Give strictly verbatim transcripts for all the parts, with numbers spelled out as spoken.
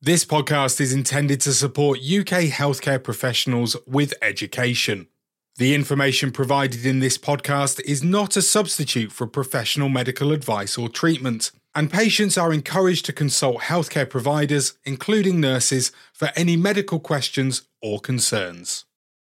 This podcast is intended to support U K healthcare professionals with education. The information provided in this podcast is not a substitute for professional medical advice or treatment, and patients are encouraged to consult healthcare providers, including nurses, for any medical questions or concerns.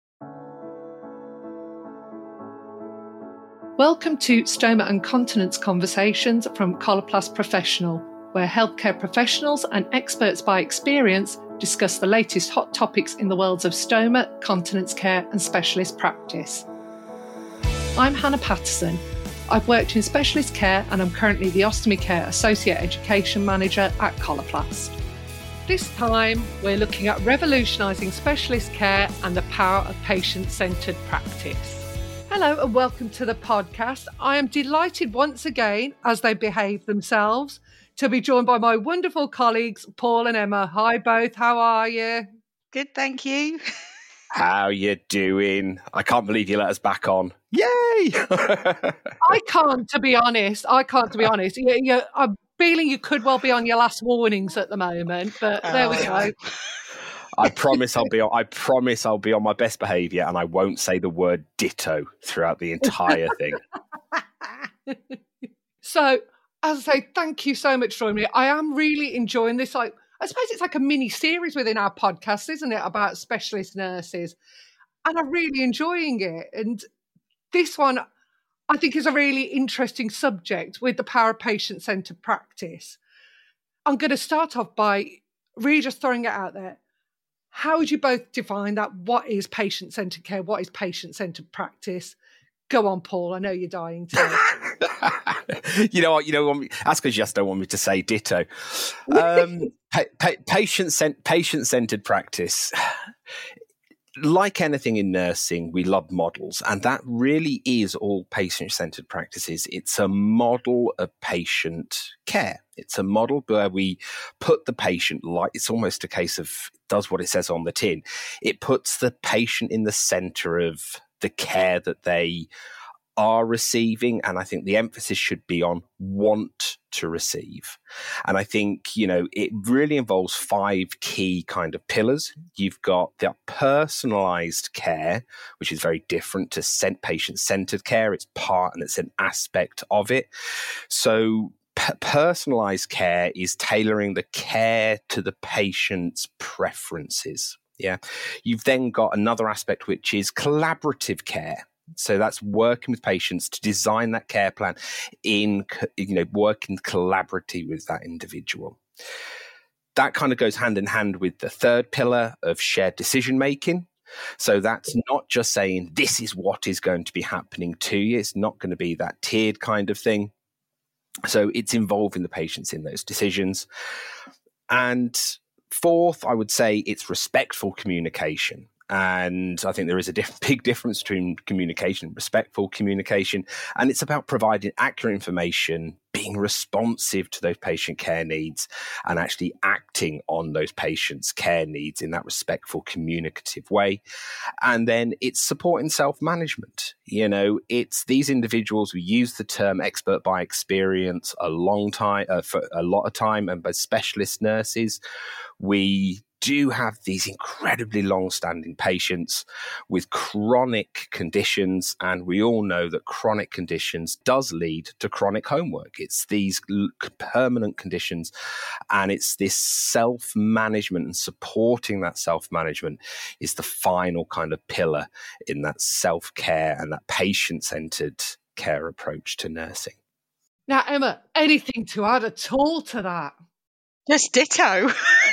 Welcome to Stoma and Continence Conversations from Coloplast Professional, where healthcare professionals and experts by experience discuss the latest hot topics in the worlds of stoma, continence care and specialist practice. I'm Hannah Patterson. I've worked in specialist care and I'm currently the Ostomy Care Associate Education Manager at Coloplast. This time, we're looking at revolutionising specialist care and the power of patient-centred practice. Hello and welcome to the podcast. I am delighted once again, as they behave themselves, to be joined by my wonderful colleagues, Paul and Emma. Hi both, how are you? Good, thank you. How you doing? I can't believe you let us back on. Yay! I can't, to be honest. I can't, to be honest. You, you, I'm feeling you could well be on your last warnings at the moment, but there we go. I promise I'll be on, I promise I'll be on my best behaviour and I won't say the word ditto throughout the entire thing. So, as I say, thank you so much for joining me. I am really enjoying this. Like, I suppose it's like a mini series within our podcast, isn't it, about specialist nurses? And I'm really enjoying it. And this one, I think, is a really interesting subject with the power of patient-centred practice. I'm going to start off by really just throwing it out there. How would you both define that? What is patient-centred care? What is patient-centred practice? Go on, Paul. I know you're dying to. you know what? You know, that's because you just don't want me to say ditto. Um, pa- pa- patient-cent- patient-centred practice. Like anything in nursing, we love models, and that really is all patient-centred practices. It's a model of patient care. It's a model where we put the patient, like it's almost a case of does what it says on the tin. It puts the patient in the centre of the care that they are receiving, and I think the emphasis should be on want to receive. And I think, you know, it really involves five key kind of pillars. You've got the personalised care, which is very different to patient-centred care. It's part and it's an aspect of it. So p- personalised care is tailoring the care to the patient's preferences. Yeah. You've then got another aspect, which is collaborative care. So that's working with patients to design that care plan in, you know, working collaboratively with that individual. That kind of goes hand in hand with the third pillar of shared decision making. So that's not just saying this is what is going to be happening to you. It's not going to be that tiered kind of thing. So it's involving the patients in those decisions. And fourth, I would say it's respectful communication. And I think there is a diff- big difference between communication and respectful communication. And it's about providing accurate information, being responsive to those patient care needs, and actually acting on those patients' care needs in that respectful, communicative way. And then it's supporting self-management. You know, it's these individuals, we use the term expert by experience a long time, uh, for a lot of time, and by specialist nurses, we do have these incredibly long-standing patients with chronic conditions, and we all know that chronic conditions does lead to chronic homework. It's these permanent conditions, and it's this self-management and supporting that self-management is the final kind of pillar in that self-care and that patient-centred care approach to nursing. Now, Emma, anything to add at all to that? Just ditto.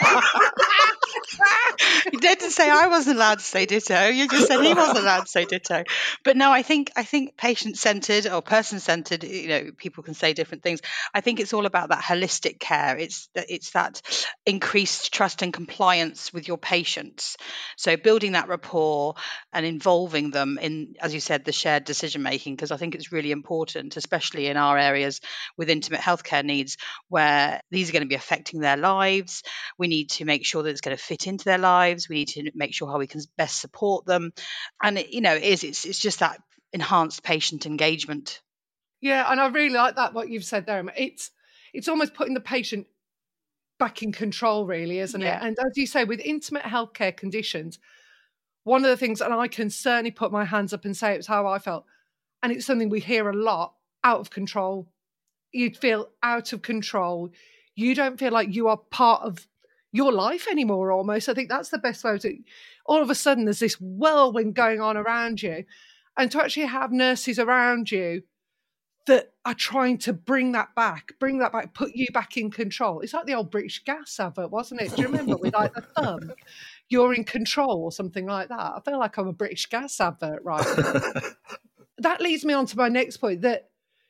You didn't say I wasn't allowed to say ditto. You just said he wasn't allowed to say ditto. But no, I think I think patient-centered or person-centered, you know, people can say different things. I think it's all about that holistic care. It's it's that increased trust and compliance with your patients. So building that rapport and involving them in, as you said, the shared decision making, because I think it's really important, especially in our areas with intimate healthcare needs, where these are going to be affecting their lives. We need to make sure that it's going to fit into their lives. We need to make sure how we can best support them. And, it, you know, it is, it's, it's just that enhanced patient engagement. Yeah, and I really like that, what you've said there. It's, it's almost putting the patient back in control, really, isn't Yeah. it? And as you say, with intimate healthcare conditions, one of the things, and I can certainly put my hands up and say it was how I felt, and it's something we hear a lot, out of control. You'd feel out of control. You don't feel like you are part of your life anymore, almost. I think that's the best way to, all of a sudden there's this whirlwind going on around you. And to actually have nurses around you that are trying to bring that back, bring that back, put you back in control. It's like the old British Gas advert, wasn't it? Do you remember with like the thumb? You're in control or something like that. I feel like I'm a British Gas advert right now. That leads me on to my next point, that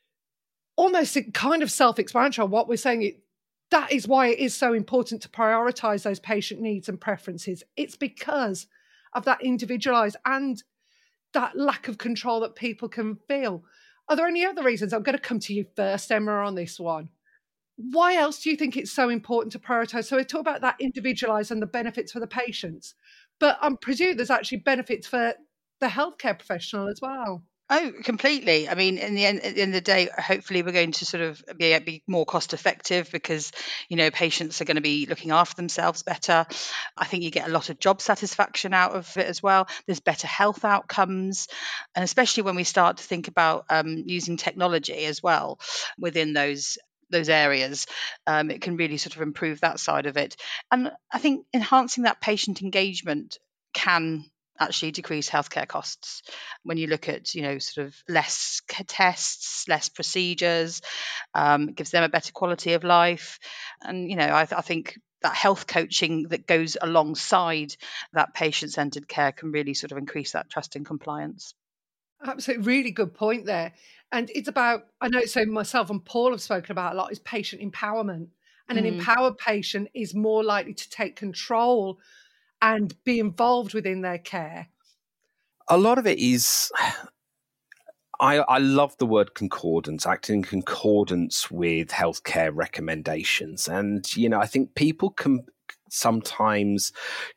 almost kind of self-explanatory on what we're saying. It, that is why it is so important to prioritise those patient needs and preferences. It's because of that individualised and that lack of control that people can feel. Are there any other reasons? I'm going to come to you first, Emma, on this one. Why else do you think it's so important to prioritise? So we talk about that individualised and the benefits for the patients, but I'm presuming there's actually benefits for the healthcare professional as well. Oh, completely. I mean, in the end, at the end of the day, hopefully we're going to sort of be, be more cost effective because, you know, patients are going to be looking after themselves better. I think you get a lot of job satisfaction out of it as well. There's better health outcomes. And especially when we start to think about um, using technology as well within those those areas, um, it can really sort of improve that side of it. And I think enhancing that patient engagement can actually decrease healthcare costs when you look at, you know, sort of less tests, less procedures, um, it gives them a better quality of life. And, you know, I, I think that health coaching that goes alongside that patient-centered care can really sort of increase that trust and compliance. Absolutely, really good point there. And it's about, I know, so myself and Paul have spoken about a lot, is patient empowerment. And an mm. empowered patient is more likely to take control and be involved within their care. A lot of it is, I, I love the word concordance, acting in concordance with healthcare recommendations. And, you know, I think people can sometimes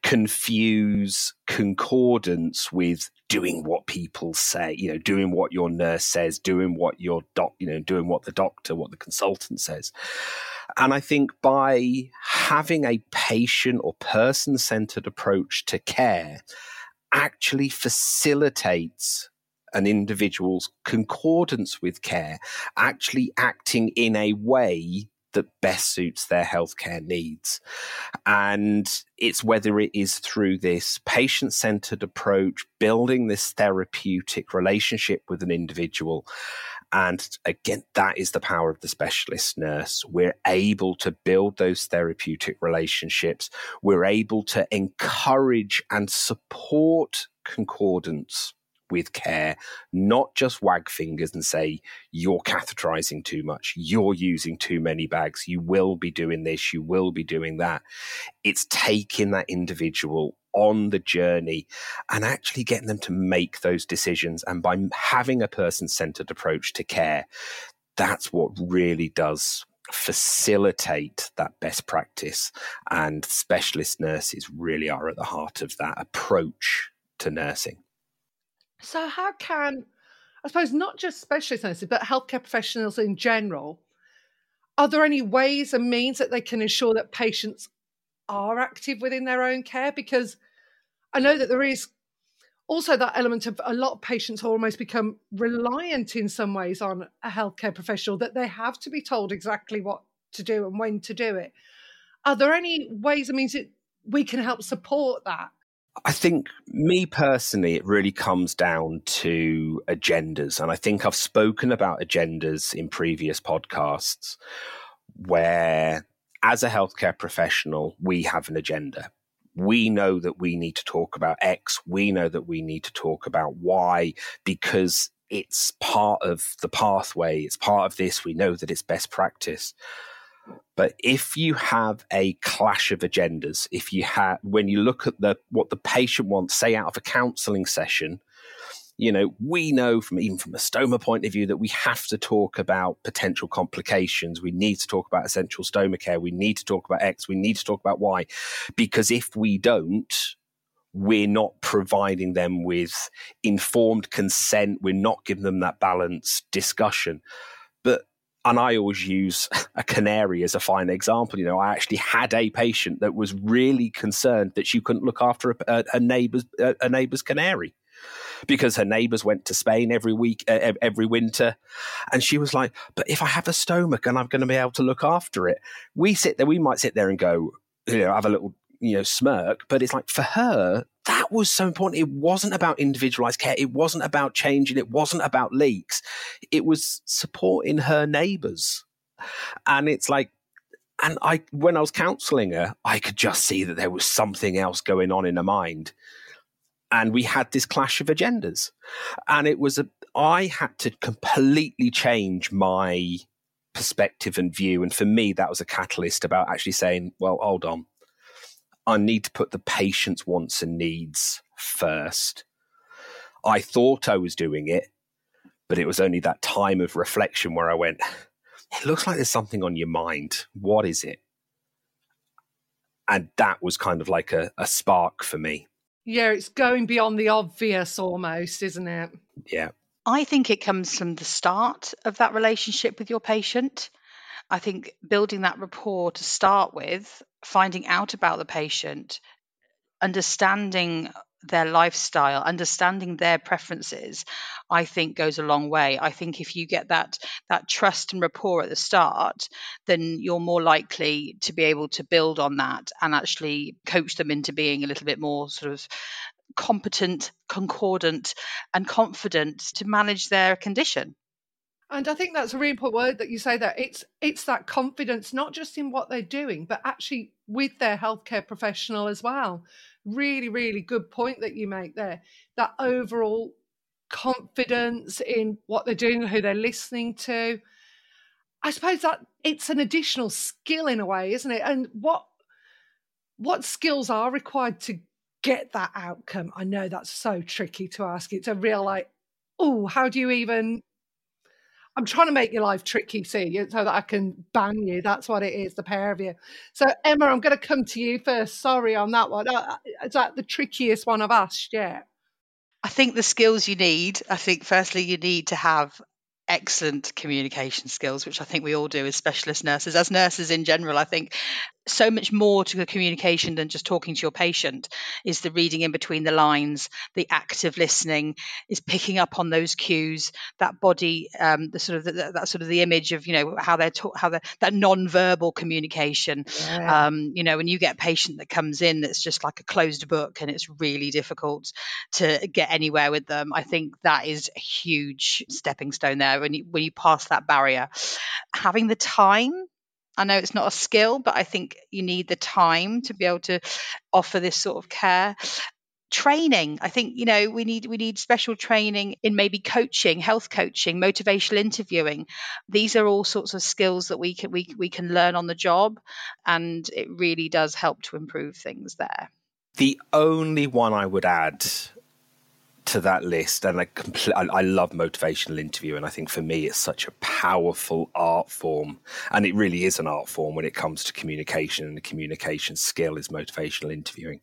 confuse concordance with doing what people say, you know, doing what your nurse says, doing what your doc, you know, doing what the doctor, what the consultant says. And I think by having a patient or person-centered approach to care actually facilitates an individual's concordance with care, actually acting in a way that best suits their healthcare needs. And it's whether it is through this patient-centered approach, building this therapeutic relationship with an individual. And again, that is the power of the specialist nurse. We're able to build those therapeutic relationships. We're able to encourage and support concordance with care, not just wag fingers and say, you're catheterizing too much, you're using too many bags, you will be doing this, you will be doing that. It's taking that individual on the journey and actually getting them to make those decisions. And by having a person-centered approach to care, that's what really does facilitate that best practice. And specialist nurses really are at the heart of that approach to nursing. So how can, I suppose, not just specialist nurses, but healthcare professionals in general, are there any ways and means that they can ensure that patients are active within their own care? Because I know that there is also that element of a lot of patients almost become reliant in some ways on a healthcare professional, that they have to be told exactly what to do and when to do it. Are there any ways and means that we can help support that? I think, me personally, it really comes down to agendas. And I think I've spoken about agendas in previous podcasts where, as a healthcare professional, we have an agenda. We know that we need to talk about X. We know that we need to talk about Y because it's part of the pathway. It's part of this. We know that it's best practice. But if you have a clash of agendas, if you have, when you look at the what the patient wants, say out of a counselling session, you know, we know from even from a stoma point of view that we have to talk about potential complications. We need to talk about essential stoma care. We need to talk about X. We need to talk about Y, because if we don't, we're not providing them with informed consent. We're not giving them that balanced discussion. But And I always use a canary as a fine example. You know, I actually had a patient that was really concerned that she couldn't look after a, a, a neighbour's a, a neighbour's canary because her neighbours went to Spain every week, uh, every winter. And she was like, but if I have a stomach and I'm going to be able to look after it, we sit there, we might sit there and go, you know, have a little, you know, smirk. But it's like, for her, that was so important. It wasn't about individualized care. It wasn't about changing. It wasn't about leaks. It was supporting her neighbours. And it's like, and I, when I was counselling her, I could just see that there was something else going on in her mind. And we had this clash of agendas. And it was a, I had to completely change my perspective and view. And for me, that was a catalyst about actually saying, well, hold on. I need to put the patient's wants and needs first. I thought I was doing it, but it was only that time of reflection where I went, it looks like there's something on your mind. What is it? And that was kind of like a, a spark for me. Yeah, it's going beyond the obvious almost, isn't it? Yeah. I think it comes from the start of that relationship with your patient. I think building that rapport to start with, finding out about the patient, understanding their lifestyle, understanding their preferences, I think goes a long way. I think if you get that that trust and rapport at the start, then you're more likely to be able to build on that and actually coach them into being a little bit more sort of competent, concordant, and confident to manage their condition. And I think that's a really important word that you say that it's it's that confidence, not just in what they're doing, but actually with their healthcare professional as well. Really, really good point that you make there. That overall confidence in what they're doing, who they're listening to. I suppose that it's an additional skill in a way, isn't it? And what what skills are required to get that outcome? I know that's so tricky to ask. It's a real like, oh, how do you even... I'm trying to make your life tricky, see, so that I can ban you. That's what it is, the pair of you. So, Emma, I'm going to come to you first. Sorry on that one. Is that the trickiest one I've asked yet? I think the skills you need, I think firstly you need to have excellent communication skills, which I think we all do as specialist nurses. As nurses in general, I think so much more to the communication than just talking to your patient is the reading in between the lines, the active listening, is picking up on those cues, that body, um, the sort of the, that sort of the image of, you know, how they're talk, how they're, that non-verbal communication. Yeah. Um, you know, when you get a patient that comes in that's just like a closed book and it's really difficult to get anywhere with them, I think that is a huge stepping stone there. When you when you pass that barrier, having the time. I know it's not a skill, but I think you need the time to be able to offer this sort of care. Training. I think, you know, we need we need special training in maybe coaching, health coaching, motivational interviewing. These are all sorts of skills that we can we we can learn on the job, and it really does help to improve things there. The only one I would add to that list, and I, compl- I love motivational interviewing. I think for me it's such a powerful art form, and it really is an art form when it comes to communication, and the communication skill is motivational interviewing.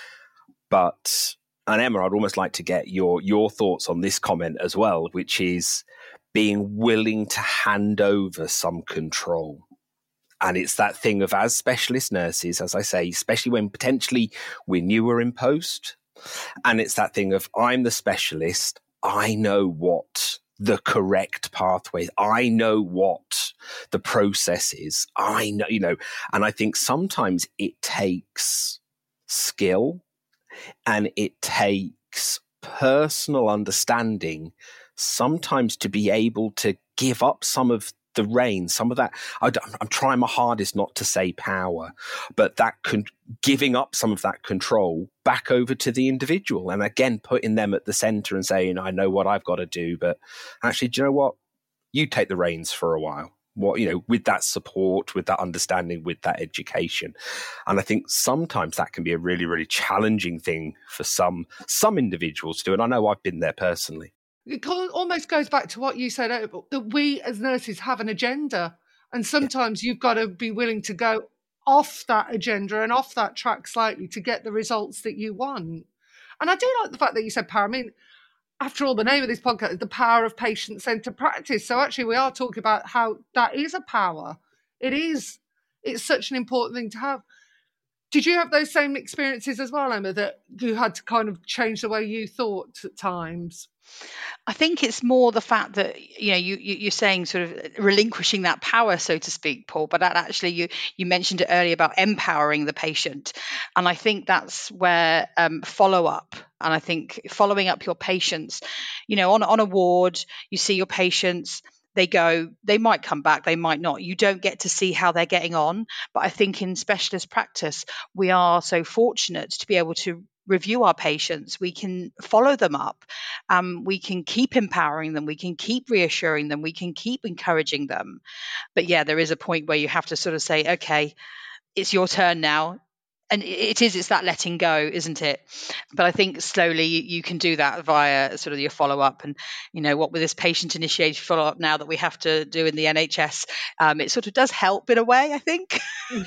But, and Emma, I'd almost like to get your your thoughts on this comment as well, which is being willing to hand over some control. And it's that thing of, as specialist nurses, as I say, especially when potentially we're newer in post, and it's that thing of, I'm the specialist, I know what the correct pathways, I know what the process is, I know, you know, and I think sometimes it takes skill and it takes personal understanding sometimes to be able to give up some of the reins, some of that. I, I'm trying my hardest not to say power, but that con- giving up some of that control back over to the individual, and again putting them at the center and saying, I know what I've got to do, but actually, do you know what? You take the reins for a while. What, you know, with that support, with that understanding, with that education. And I think sometimes that can be a really, really challenging thing for some some individuals to do. And I know I've been there personally. It almost goes back to what you said, that we as nurses have an agenda. And sometimes you've got to be willing to go off that agenda and off that track slightly to get the results that you want. And I do like the fact that you said power. I mean, after all, the name of this podcast is The Power of Patient-Centered Practice. So actually we are talking about how that is a power. It is. It's such an important thing to have. Did you have those same experiences as well, Emma, that you had to kind of change the way you thought at times? I think it's more the fact that, you know, you, you, you're saying sort of relinquishing that power, so to speak, Paul, but that actually you, you mentioned it earlier about empowering the patient. And I think that's where um, follow-up, and I think following up your patients, you know, on, on a ward, you see your patients, they go, they might come back, they might not. You don't get to see how they're getting on. But I think in specialist practice, we are so fortunate to be able to review our patients. We can follow them up. Um, we can keep empowering them. We can keep reassuring them. We can keep encouraging them. But yeah, there is a point where you have to sort of say, okay, it's your turn now. And it is, it's that letting go, isn't it? But I think slowly you can do that via sort of your follow-up. And, you know, what with this patient-initiated follow-up now that we have to do in the N H S, um, it sort of does help in a way, I think.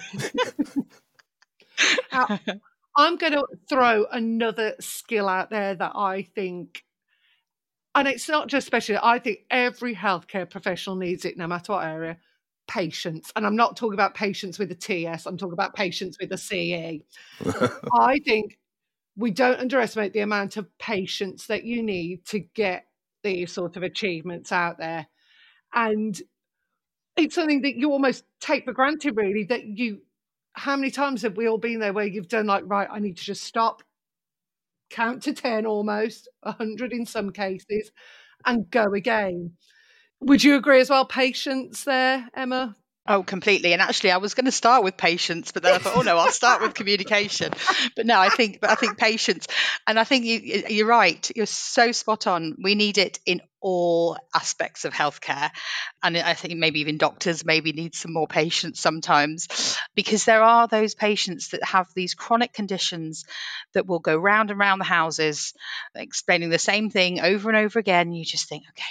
uh, I'm going to throw another skill out there that I think, and it's not just specialist, I think every healthcare professional needs it, no matter what area. Patience. And I'm not talking about patience with a T S, I'm talking about patience with a C E. I think we don't underestimate the amount of patience that you need to get these sort of achievements out there. And it's something that you almost take for granted, really, that you, how many times have we all been there where you've done like, right, I need to just stop, count to ten almost, one hundred in some cases, and go again. Would you agree as well, patience there, Emma? Oh, completely. And actually, I was going to start with patience, but then I thought, oh no, I'll start with communication. But no, I think, but I think patience, and I think you, you're right. You're so spot on. We need it in all aspects of healthcare, and I think maybe even doctors maybe need some more patience sometimes, because there are those patients that have these chronic conditions that will go round and round the houses, explaining the same thing over and over again. You just think, okay,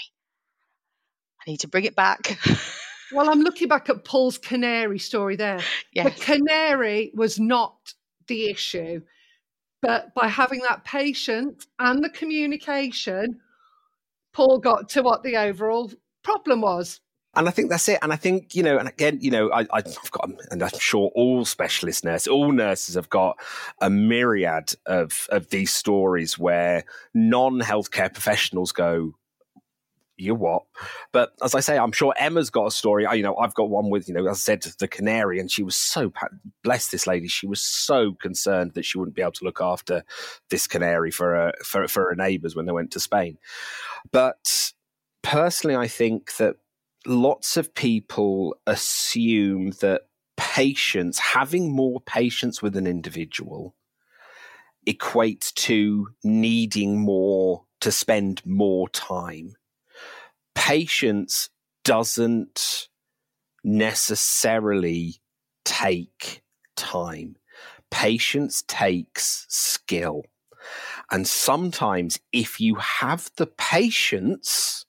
I need to bring it back. Well, I'm looking back at Paul's canary story there. Yes. The canary was not the issue, but by having that patience and the communication, Paul got to what the overall problem was. And I think that's it. And I think, you know, and again, you know, I, I've got, and I'm sure all specialist nurses, all nurses have got a myriad of, of these stories where non-healthcare professionals go, you what? But as I say, I'm sure Emma's got a story. I, you know, I've got one with, you know, as I said, the canary, and she was so, bless this lady, she was so concerned that she wouldn't be able to look after this canary for her, for, for her neighbours when they went to Spain. But personally, I think that lots of people assume that patience, having more patience with an individual, equates to needing more, to spend more time. Patience doesn't necessarily take time. Patience takes skill. And sometimes if you have the patience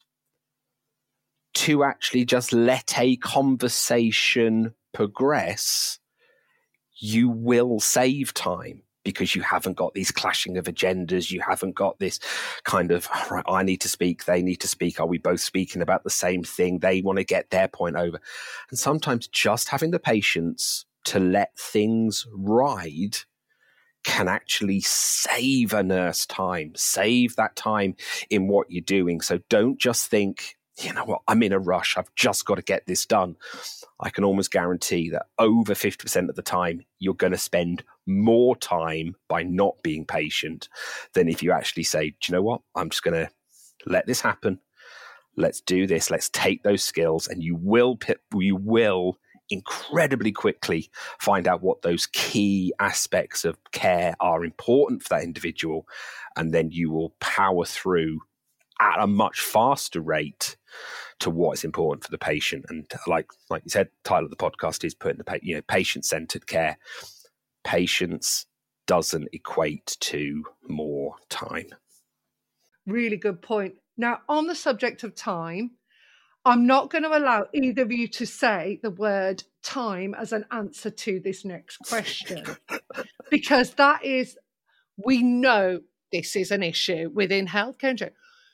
to actually just let a conversation progress, you will save time. Because you haven't got these clashing of agendas, you haven't got this kind of, right, I need to speak, they need to speak, are we both speaking about the same thing? They want to get their point over. And sometimes just having the patience to let things ride can actually save a nurse time, save that time in what you're doing. So don't just think, you know what, I'm in a rush, I've just got to get this done. I can almost guarantee that over fifty percent of the time, you're going to spend more time by not being patient than if you actually say, do you know what, I'm just going to let this happen. Let's do this. Let's take those skills, and you will, you will incredibly quickly find out what those key aspects of care are important for that individual. And then you will power through at a much faster rate to what is important for the patient. And like like you said, the title of the podcast is putting the you know patient-centered care. Patience doesn't equate to more time. Really good point. Now, on the subject of time, I'm not going to allow either of you to say the word time as an answer to this next question, because that is, we know this is an issue within healthcare.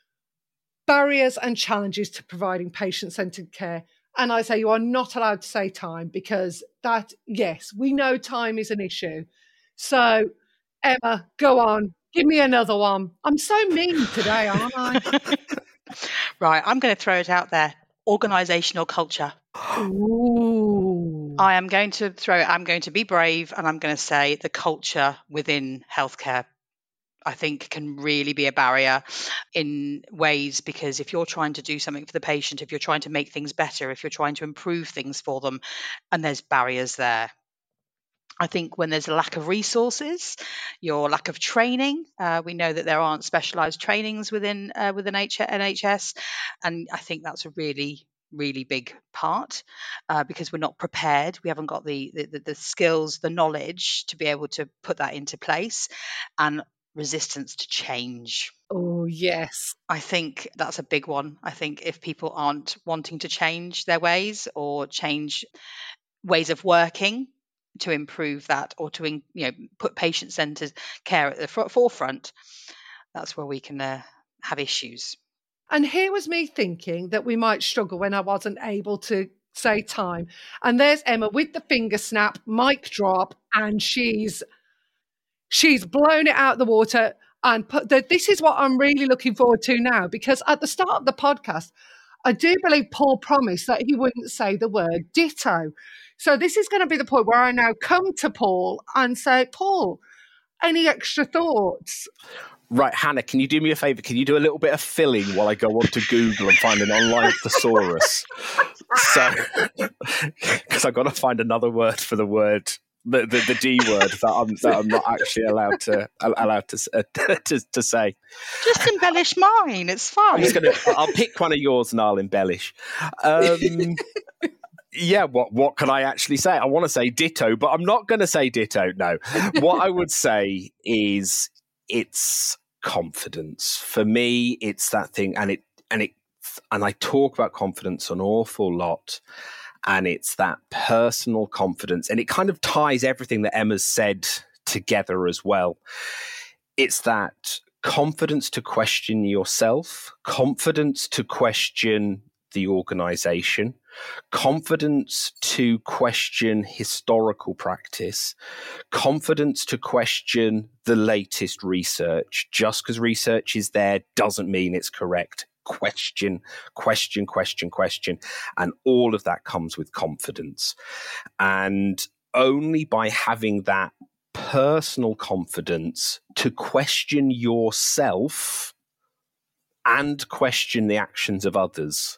barriers and challenges to providing patient-centred care. And I say you are not allowed to say time, because that, yes, we know time is an issue. So, Emma, go on. Give me another one. I'm so mean today, aren't I? Right, I'm going to throw it out there. Organisational culture. Ooh. I am going to throw it. I'm going to be brave, and I'm going to say the culture within healthcare, I think, can really be a barrier in ways, because if you're trying to do something for the patient, if you're trying to make things better, if you're trying to improve things for them, and there's barriers there. I think when there's a lack of resources, your lack of training, uh, we know that there aren't specialised trainings within uh, within N H S, and I think that's a really really big part, uh, because we're not prepared. We haven't got the, the the skills, the knowledge to be able to put that into place, and resistance to change. Oh, yes. I think that's a big one. I think if people aren't wanting to change their ways or change ways of working to improve that, or to, you know, put patient-centered care at the forefront, that's where we can uh, have issues. And here was me thinking that we might struggle when I wasn't able to say time. And there's Emma with the finger snap, mic drop, and she's she's blown it out the water. And put the, this is what I'm really looking forward to now, because at the start of the podcast, I do believe Paul promised that he wouldn't say the word ditto. So this is going to be the point where I now come to Paul and say, Paul, any extra thoughts? Right, Hannah, can you do me a favour? Can you do a little bit of filling while I go on to Google and find an online thesaurus? So, because I've got to find another word for the word, the the, the D word that I'm that I'm not actually allowed to allowed to uh, to, to say. Just embellish mine. It's fine. I'm just gonna. I'll pick one of yours and I'll embellish. Um, Yeah, what what can I actually say? I want to say ditto, but I'm not going to say ditto. No. What I would say is it's confidence. For me, it's that thing, and it and it and I talk about confidence an awful lot, and it's that personal confidence, and it kind of ties everything that Emma's said together as well. It's that confidence to question yourself, confidence to question the organization, confidence to question historical practice, confidence to question the latest research. Just because research is there doesn't mean it's correct. Question, question, question, question. And all of that comes with confidence. And only by having that personal confidence to question yourself and question the actions of others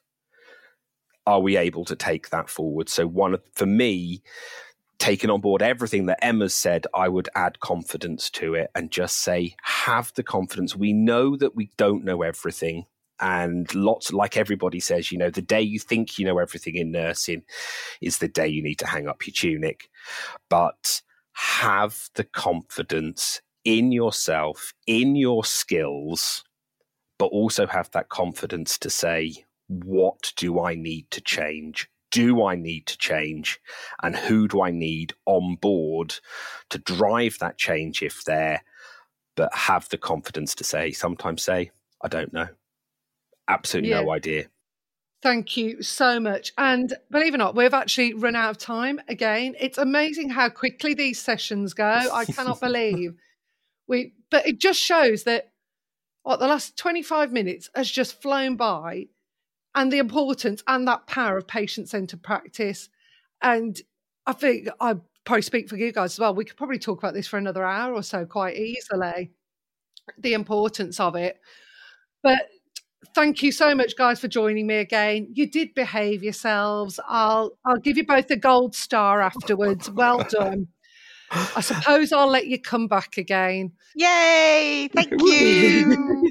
are we able to take that forward. So one of, for me, taking on board everything that Emma's said, I would add confidence to it and just say, have the confidence. We know that we don't know everything. And lots, like everybody says, you know, the day you think you know everything in nursing is the day you need to hang up your tunic. But have the confidence in yourself, in your skills, but also have that confidence to say, what do I need to change? Do I need to change? And who do I need on board to drive that change if there, but have the confidence to say, sometimes say, I don't know. Absolutely yeah. no idea. Thank you so much. And believe it or not, we've actually run out of time again. It's amazing how quickly these sessions go. I cannot believe we, but it just shows that what the last twenty-five minutes has just flown by, and the importance and that power of patient-centred practice. And I think I probably speak for you guys as well. We could probably talk about this for another hour or so quite easily, the importance of it. But thank you so much, guys, for joining me again. You did behave yourselves. I'll I'll give you both a gold star afterwards. Well done. I suppose I'll let you come back again. Yay! Thank you.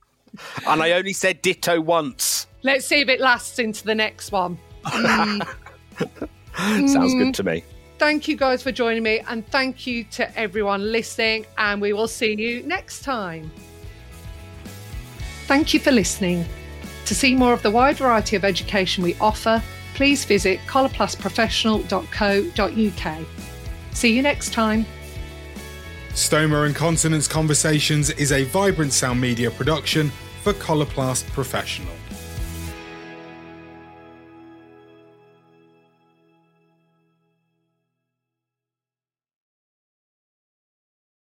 And I only said ditto once. Let's see if it lasts into the next one. Mm. Sounds good to me. Thank you guys for joining me, and thank you to everyone listening, and we will see you next time. Thank you for listening. To see more of the wide variety of education we offer, please visit coloplast professional dot co dot uk. See you next time. Stoma and Continence Conversations is a Vibrant Sound Media production for Coloplast Professional.